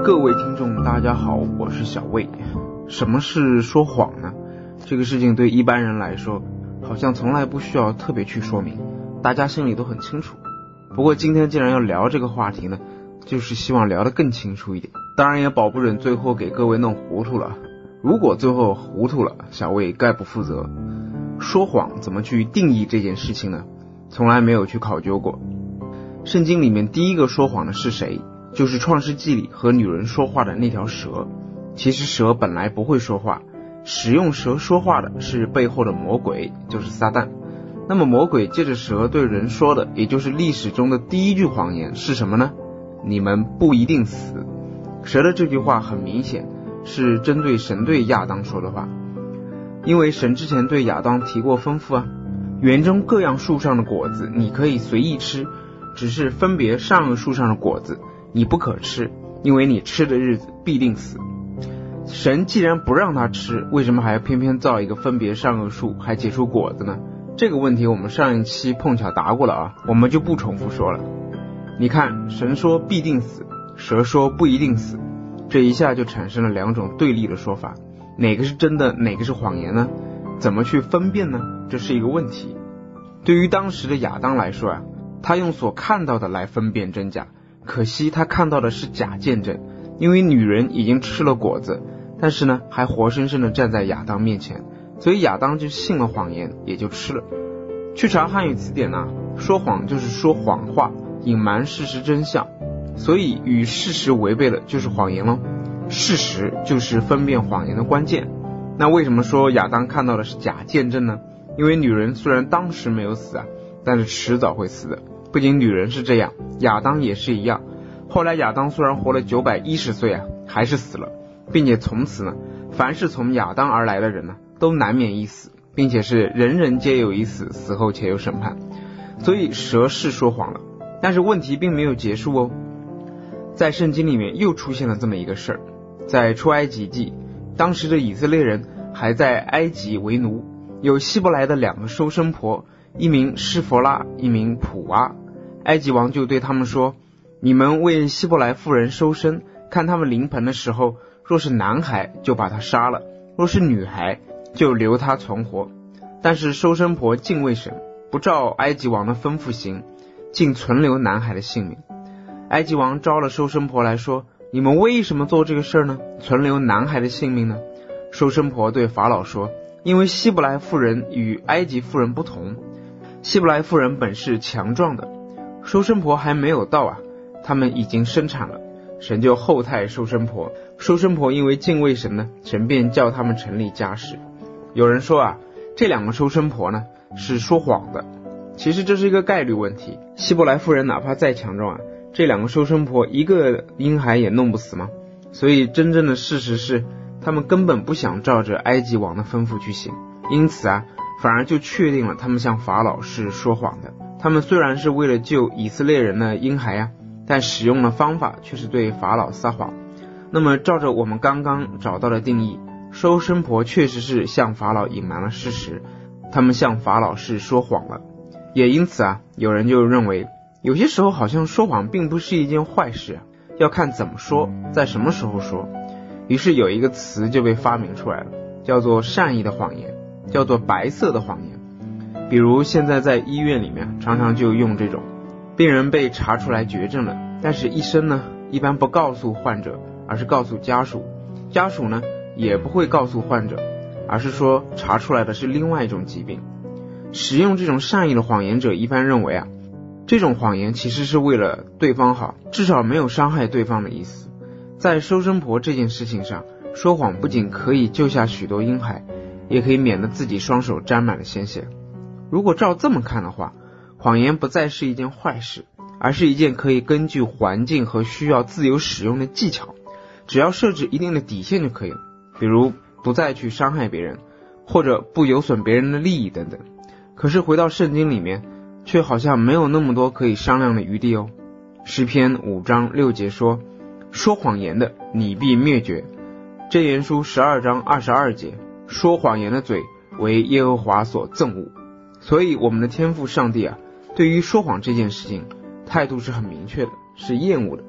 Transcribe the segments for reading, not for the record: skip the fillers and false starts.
各位听众大家好，我是小魏。什么是说谎呢？这个事情对一般人来说好像从来不需要特别去说明，大家心里都很清楚。不过今天既然要聊这个话题呢，就是希望聊得更清楚一点，当然也保不准最后给各位弄糊涂了。如果最后糊涂了，小魏概不负责。说谎怎么去定义这件事情呢？从来没有去考究过。圣经里面第一个说谎的是谁？就是创世纪里和女人说话的那条蛇。其实蛇本来不会说话，使用蛇说话的是背后的魔鬼，就是撒旦。那么魔鬼借着蛇对人说的，也就是历史中的第一句谎言是什么呢？你们不一定死。蛇的这句话很明显是针对神对亚当说的话，因为神之前对亚当提过吩咐啊，园中各样树上的果子你可以随意吃，只是分别善恶树上的果子你不可吃，因为你吃的日子必定死。神既然不让他吃，为什么还要偏偏造一个分别善恶树还结出果子呢？这个问题我们上一期碰巧答过了啊，我们就不重复说了。你看，神说必定死，蛇说不一定死，这一下就产生了两种对立的说法，哪个是真的，哪个是谎言呢？怎么去分辨呢？这是一个问题。对于当时的亚当来说啊，他用所看到的来分辨真假，可惜他看到的是假见证，因为女人已经吃了果子，但是呢还活生生的站在亚当面前，所以亚当就信了谎言，也就吃了。去查汉语词典啊，说谎就是说谎话，隐瞒事实真相，所以与事实违背的就是谎言咯。事实就是分辨谎言的关键。那为什么说亚当看到的是假见证呢？因为女人虽然当时没有死啊，但是迟早会死的。不仅女人是这样，亚当也是一样。后来亚当虽然活了910岁啊，还是死了，并且从此呢，凡是从亚当而来的人呢，都难免一死，并且是人人皆有一死，死后且有审判。所以蛇是说谎了，但是问题并没有结束哦。在圣经里面又出现了这么一个事儿，在出埃及记，当时的以色列人还在埃及为奴，有希伯来的2个收生婆，一名施弗拉，一名普阿。埃及王就对他们说，你们为希伯来妇人收生，看他们临盆的时候，若是男孩就把他杀了，若是女孩就留他存活。但是收生婆敬畏神，不照埃及王的吩咐行，竟存留男孩的性命。埃及王招了收生婆来说，你们为什么做这个事呢？存留男孩的性命呢？收生婆对法老说，因为希伯来妇人与埃及妇人不同，希伯来妇人本是强壮的，收生婆还没有到啊，他们已经生产了，神就厚待收生婆。收生婆因为敬畏神呢，神便叫他们成立家室。有人说啊，这2个收生婆呢是说谎的，其实这是一个概率问题。希伯来妇人哪怕再强壮啊，这2个收生婆一个婴孩也弄不死吗？所以真正的事实是，他们根本不想照着埃及王的吩咐去行，因此啊，反而就确定了他们向法老是说谎的。他们虽然是为了救以色列人的婴孩啊，但使用的方法却是对法老撒谎。那么照着我们刚刚找到的定义，收生婆确实是向法老隐瞒了事实，他们向法老是说谎了。也因此啊，有人就认为有些时候好像说谎并不是一件坏事啊，要看怎么说，在什么时候说。于是有一个词就被发明出来了，叫做善意的谎言，叫做白色的谎言。比如现在在医院里面常常就用这种，病人被查出来绝症了，但是医生呢一般不告诉患者，而是告诉家属，家属呢也不会告诉患者，而是说查出来的是另外一种疾病。使用这种善意的谎言者一般认为啊，这种谎言其实是为了对方好，至少没有伤害对方的意思。在收生婆这件事情上，说谎不仅可以救下许多婴孩，也可以免得自己双手沾满了鲜血。如果照这么看的话，谎言不再是一件坏事，而是一件可以根据环境和需要自由使用的技巧，只要设置一定的底线就可以了，比如不再去伤害别人，或者不有损别人的利益等等。可是回到圣经里面，却好像没有那么多可以商量的余地哦。诗篇5章6节说，说谎言的你必灭绝。箴言书12章22节，说谎言的嘴为耶和华所憎恶。所以我们的天父上帝啊，对于说谎这件事情态度是很明确的，是厌恶的。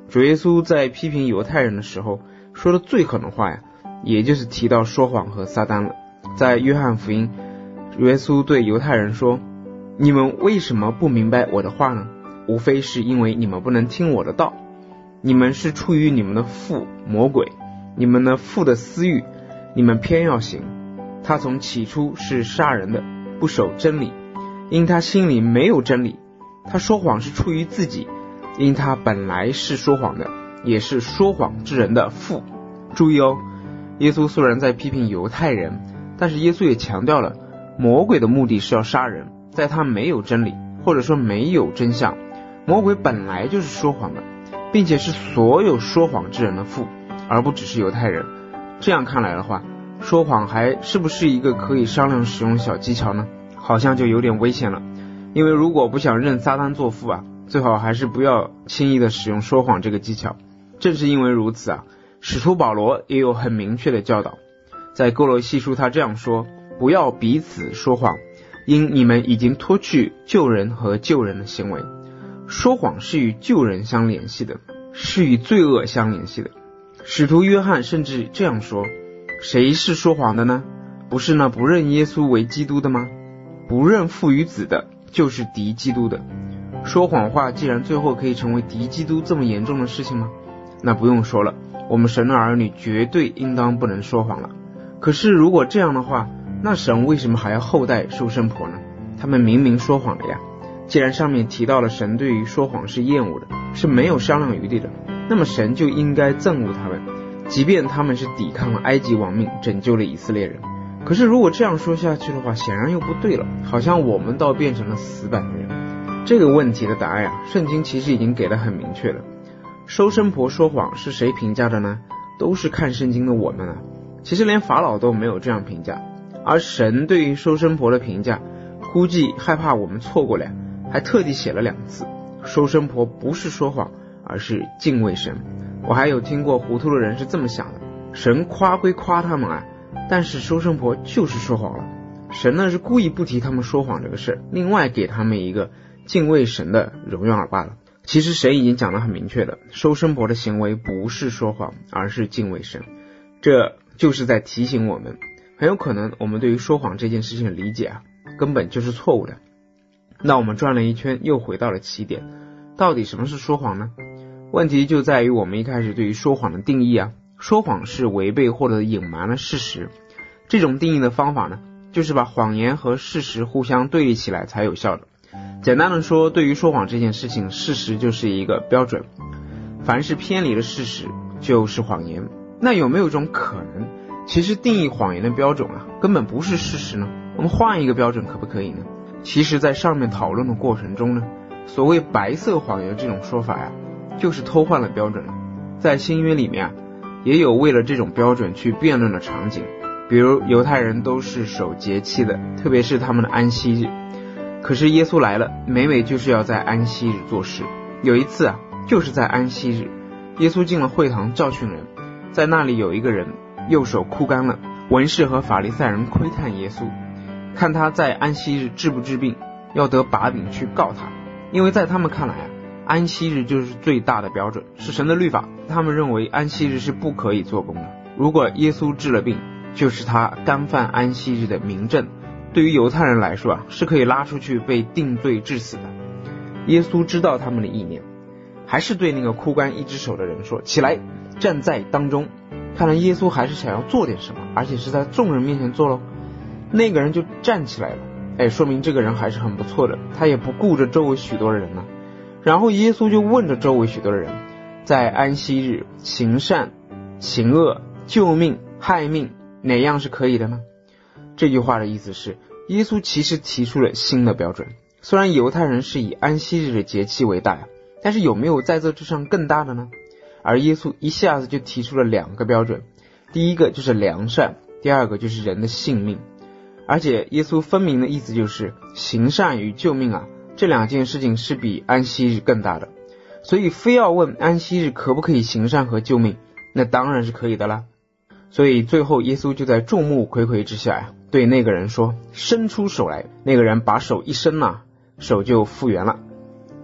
主耶稣在批评犹太人的时候说的最狠的话呀，也就是提到说谎和撒旦了。在约翰福音，主耶稣对犹太人说，你们为什么不明白我的话呢？无非是因为你们不能听我的道，你们是出于你们的父魔鬼，你们的父的私欲，你们偏要行。他从起初是杀人的，不守真理，因他心里没有真理。他说谎是出于自己，因他本来是说谎的，也是说谎之人的父。注意哦，耶稣虽然在批评犹太人，但是耶稣也强调了魔鬼的目的是要杀人，在他没有真理，或者说没有真相。魔鬼本来就是说谎的，并且是所有说谎之人的父，而不只是犹太人。这样看来的话，说谎还是不是一个可以商量使用小技巧呢？好像就有点危险了。因为如果不想认撒旦做父啊，最好还是不要轻易的使用说谎这个技巧。正是因为如此啊，使徒保罗也有很明确的教导。在哥罗西书他这样说，不要彼此说谎，因你们已经脱去救人和救人的行为。说谎是与救人相联系的，是与罪恶相联系的。使徒约翰甚至这样说，谁是说谎的呢？不是那不认耶稣为基督的吗？不认父与子的，就是敌基督的。说谎话既然最后可以成为敌基督这么严重的事情吗？那不用说了，我们神的儿女绝对应当不能说谎了。可是如果这样的话，那神为什么还要厚待收生婆呢？他们明明说谎了呀。既然上面提到了神对于说谎是厌恶的，是没有商量余地的，那么神就应该憎恶他们，即便他们是抵抗了埃及王命，拯救了以色列人。可是如果这样说下去的话，显然又不对了，好像我们倒变成了死板的人。这个问题的答案啊，圣经其实已经给得很明确了。收生婆说谎是谁评价的呢？都是看圣经的我们啊。其实连法老都没有这样评价，而神对于收生婆的评价，估计害怕我们错过了，还特地写了2次，收生婆不是说谎，而是敬畏神。我还有听过糊涂的人是这么想的，神夸归夸他们啊，但是收生婆就是说谎了，神呢是故意不提他们说谎这个事，另外给他们一个敬畏神的荣耀罢了。其实神已经讲得很明确了，收生婆的行为不是说谎，而是敬畏神。这就是在提醒我们，很有可能我们对于说谎这件事情的理解啊，根本就是错误的。那我们转了一圈，又回到了起点，到底什么是说谎呢？问题就在于我们一开始对于说谎的定义啊，说谎是违背或者隐瞒了事实。这种定义的方法呢，就是把谎言和事实互相对立起来才有效的。简单的说，对于说谎这件事情，事实就是一个标准，凡是偏离了事实就是谎言。那有没有一种可能，其实定义谎言的标准啊，根本不是事实呢？我们换一个标准可不可以呢？其实在上面讨论的过程中呢，所谓白色谎言这种说法呀，就是偷换了标准了。在新约里面啊，也有为了这种标准去辩论的场景，比如犹太人都是守节期的，特别是他们的安息日。可是耶稣来了，每每就是要在安息日做事。有一次啊，就是在安息日，耶稣进了会堂教训人，在那里有一个人右手枯干了，文士和法利赛人窥探耶稣，看他在安息日治不治病，要得把柄去告他。因为在他们看来啊，安息日就是最大的标准，是神的律法，他们认为安息日是不可以做工的。如果耶稣治了病，就是他干犯安息日的明证，对于犹太人来说啊，是可以拉出去被定罪致死的。耶稣知道他们的意念，还是对那个枯干一只手的人说，起来，站在当中。看来耶稣还是想要做点什么，而且是在众人面前做咯。那个人就站起来了，说明这个人还是很不错的，他也不顾着周围许多的人了。然后耶稣就问着周围许多的人，在安息日行善行恶救命害命，哪样是可以的呢？这句话的意思是，耶稣其实提出了新的标准。虽然犹太人是以安息日的节期为大，但是有没有在这之上更大的呢？而耶稣一下子就提出了2个标准，第一个就是良善，第二个就是人的性命。而且耶稣分明的意思就是，行善与救命啊，这2件事情是比安息日更大的。所以非要问安息日可不可以行善和救命，那当然是可以的啦。所以最后耶稣就在众目睽睽之下对那个人说，伸出手来。那个人把手一伸手就复原了。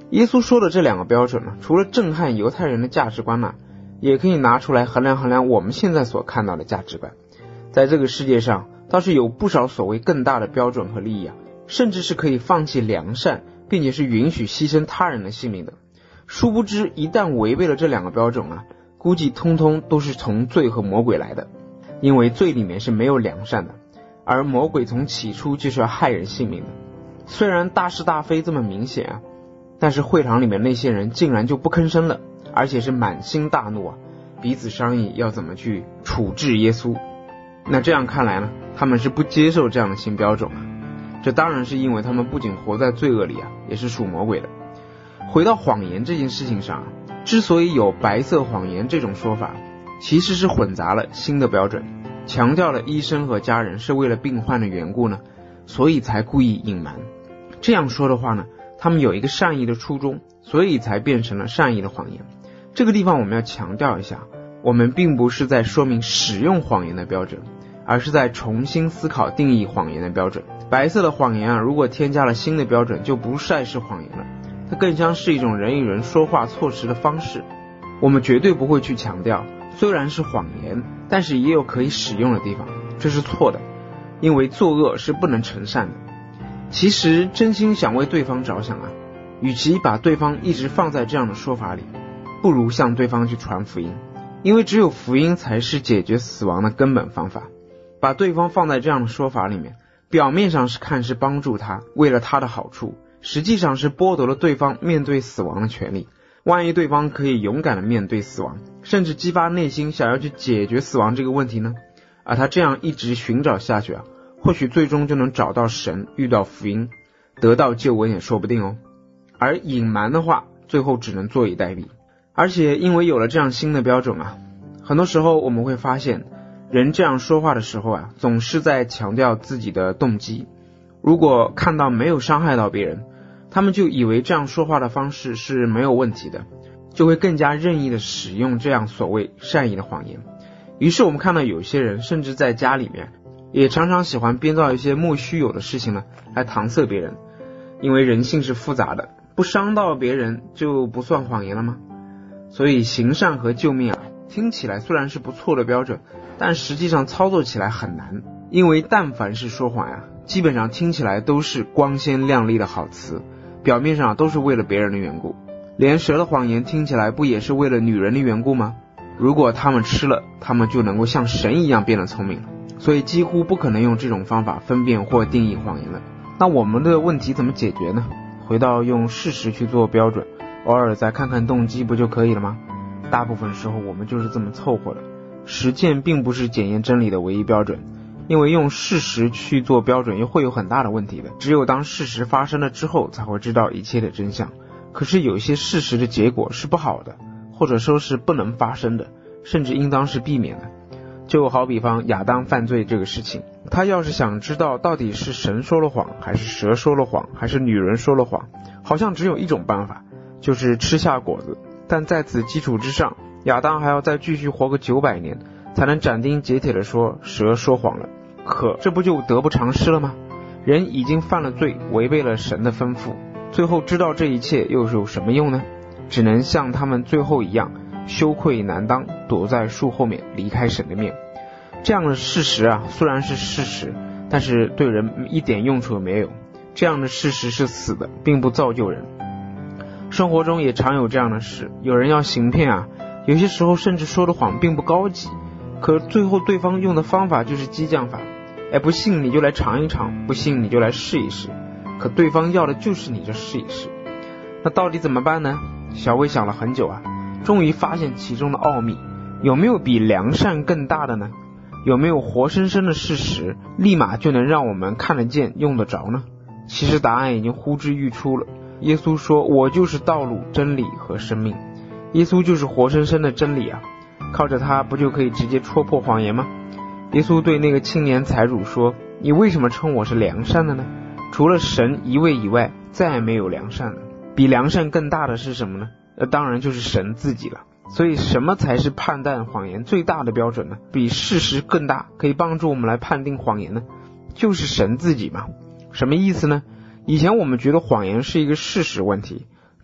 耶稣说的这两个标准呢，除了震撼犹太人的价值观呢，也可以拿出来衡量衡量我们现在所看到的价值观。在这个世界上倒是有不少所谓更大的标准和利益啊，甚至是可以放弃良善，并且是允许牺牲他人的性命的。殊不知一旦违背了这两个标准啊，估计通通都是从罪和魔鬼来的，因为罪里面是没有良善的，而魔鬼从起初就是要害人性命的。虽然大是大非这么明显啊，但是会堂里面那些人竟然就不吭声了，而且是满心大怒啊，彼此商议要怎么去处置耶稣。那这样看来呢，他们是不接受这样的新标准啊。这当然是因为他们不仅活在罪恶里啊，也是属魔鬼的。回到谎言这件事情上啊，之所以有白色谎言这种说法，其实是混杂了新的标准，强调了医生和家人是为了病患的缘故呢，所以才故意隐瞒。这样说的话呢，他们有一个善意的初衷，所以才变成了善意的谎言。这个地方我们要强调一下，我们并不是在说明使用谎言的标准，而是在重新思考定义谎言的标准。白色的谎言啊，如果添加了新的标准，就不再是谎言了，它更像是一种人与人说话措辞的方式。我们绝对不会去强调，虽然是谎言，但是也有可以使用的地方，这是错的，因为作恶是不能成善的。其实真心想为对方着想啊，与其把对方一直放在这样的说法里，不如向对方去传福音，因为只有福音才是解决死亡的根本方法。把对方放在这样的说法里面，表面上是看是帮助他，为了他的好处，实际上是剥夺了对方面对死亡的权利。万一对方可以勇敢的面对死亡，甚至激发内心想要去解决死亡这个问题呢，而他这样一直寻找下去啊，或许最终就能找到神，遇到福音，得到救恩也说不定哦。而隐瞒的话，最后只能坐以待毙。而且因为有了这样新的标准啊，很多时候我们会发现，人这样说话的时候啊，总是在强调自己的动机。如果看到没有伤害到别人，他们就以为这样说话的方式是没有问题的，就会更加任意的使用这样所谓善意的谎言。于是我们看到有些人甚至在家里面也常常喜欢编造一些莫须有的事情呢，来搪塞别人。因为人性是复杂的，不伤到别人就不算谎言了吗？所以行善和救命啊，听起来虽然是不错的标准，但实际上操作起来很难。因为但凡是说谎啊，基本上听起来都是光鲜亮丽的好词，表面上都是为了别人的缘故。连蛇的谎言听起来不也是为了女人的缘故吗？如果他们吃了，他们就能够像神一样变得聪明了。所以几乎不可能用这种方法分辨或定义谎言了。那我们的问题怎么解决呢？回到用事实去做标准，偶尔再看看动机不就可以了吗？大部分时候我们就是这么凑合的。实践并不是检验真理的唯一标准，因为用事实去做标准又会有很大的问题的。只有当事实发生了之后，才会知道一切的真相。可是有一些事实的结果是不好的，或者说是不能发生的，甚至应当是避免的。就好比方亚当犯罪这个事情，他要是想知道到底是神说了谎，还是蛇说了谎，还是女人说了谎，好像只有一种办法，就是吃下果子。但在此基础之上，亚当还要再继续活个900年，才能斩钉截铁地说蛇说谎了。可这不就得不偿失了吗？人已经犯了罪，违背了神的吩咐，最后知道这一切又有什么用呢？只能像他们最后一样，羞愧难当，躲在树后面离开神的面。这样的事实啊，虽然是事实，但是对人一点用处也没有。这样的事实是死的，并不造就人。生活中也常有这样的事，有人要行骗啊，有些时候甚至说的谎并不高级，可最后对方用的方法就是激将法。不信你就来尝一尝，不信你就来试一试，可对方要的就是你这试一试。那到底怎么办呢？小魏想了很久啊，终于发现其中的奥秘。有没有比良善更大的呢？有没有活生生的事实立马就能让我们看得见用得着呢？其实答案已经呼之欲出了。耶稣说，我就是道路真理和生命。耶稣就是活生生的真理啊，靠着他不就可以直接戳破谎言吗？耶稣对那个青年财主说，你为什么称我是良善的呢？除了神一位以外，再也没有良善的。比良善更大的是什么呢？当然就是神自己了。所以什么才是判断谎言最大的标准呢？比事实更大，可以帮助我们来判定谎言呢？就是神自己嘛。什么意思呢？以前我们觉得谎言是一个事实问题，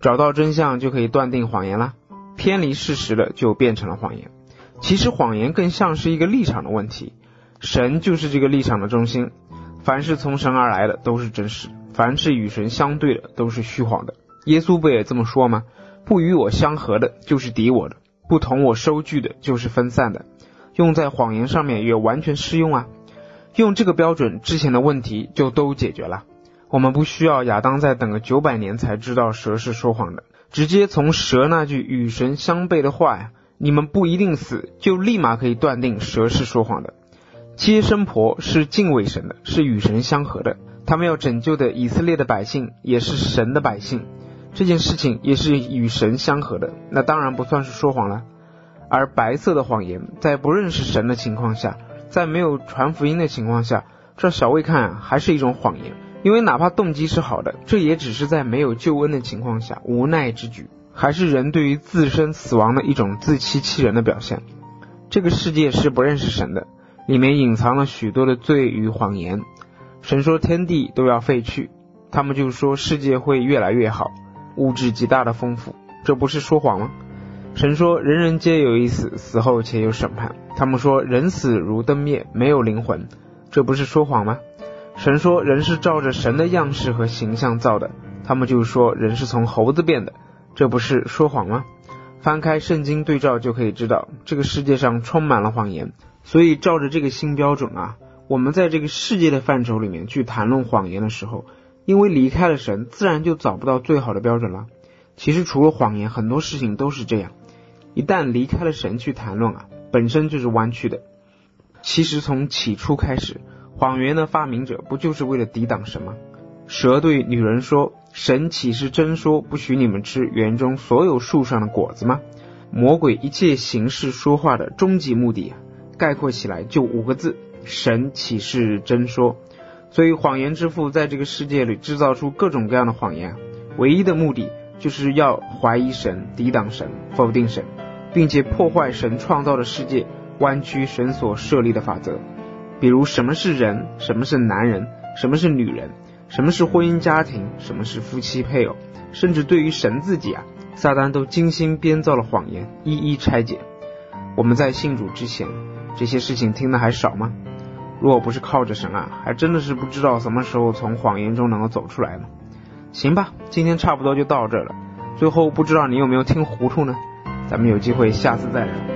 找到真相就可以断定谎言啦，偏离事实的就变成了谎言。其实谎言更像是一个立场的问题，神就是这个立场的中心，凡是从神而来的都是真实，凡是与神相对的都是虚谎的。耶稣不也这么说吗？不与我相合的就是敌我的，不同我收据的就是分散的。用在谎言上面也完全适用啊。用这个标准，之前的问题就都解决了。我们不需要亚当再等个900年才知道蛇是说谎的，直接从蛇那句与神相悖的话呀，你们不一定死，就立马可以断定蛇是说谎的。接生婆是敬畏神的，是与神相合的，他们要拯救的以色列的百姓也是神的百姓，这件事情也是与神相合的，那当然不算是说谎了。而白色的谎言，在不认识神的情况下，在没有传福音的情况下，这小魏看啊，还是一种谎言。因为哪怕动机是好的，这也只是在没有救恩的情况下无奈之举，还是人对于自身死亡的一种自欺欺人的表现。这个世界是不认识神的，里面隐藏了许多的罪与谎言。神说天地都要废去，他们就说世界会越来越好，物质极大的丰富，这不是说谎吗？神说人人皆有一死，死后且有审判，他们说人死如灯灭，没有灵魂，这不是说谎吗？神说人是照着神的样式和形象造的，他们就说人是从猴子变的，这不是说谎吗？翻开圣经对照就可以知道，这个世界上充满了谎言。所以照着这个新标准啊，我们在这个世界的范畴里面去谈论谎言的时候，因为离开了神，自然就找不到最好的标准了。其实除了谎言，很多事情都是这样，一旦离开了神去谈论啊，本身就是弯曲的。其实从起初开始，谎言的发明者不就是为了抵挡神吗？蛇对女人说，神岂是真说不许你们吃园中所有树上的果子吗？魔鬼一切行事说话的终极目的概括起来就5个字，神岂是真说。所以谎言之父在这个世界里制造出各种各样的谎言，唯一的目的就是要怀疑神，抵挡神，否定神，并且破坏神创造的世界，弯曲神所设立的法则。比如什么是人，什么是男人，什么是女人，什么是婚姻家庭，什么是夫妻配偶，甚至对于神自己撒旦都精心编造了谎言，一一拆解。我们在信主之前，这些事情听得还少吗？如果不是靠着神还真的是不知道什么时候从谎言中能够走出来呢。行吧，今天差不多就到这了。最后不知道你有没有听糊涂呢？咱们有机会下次再聊。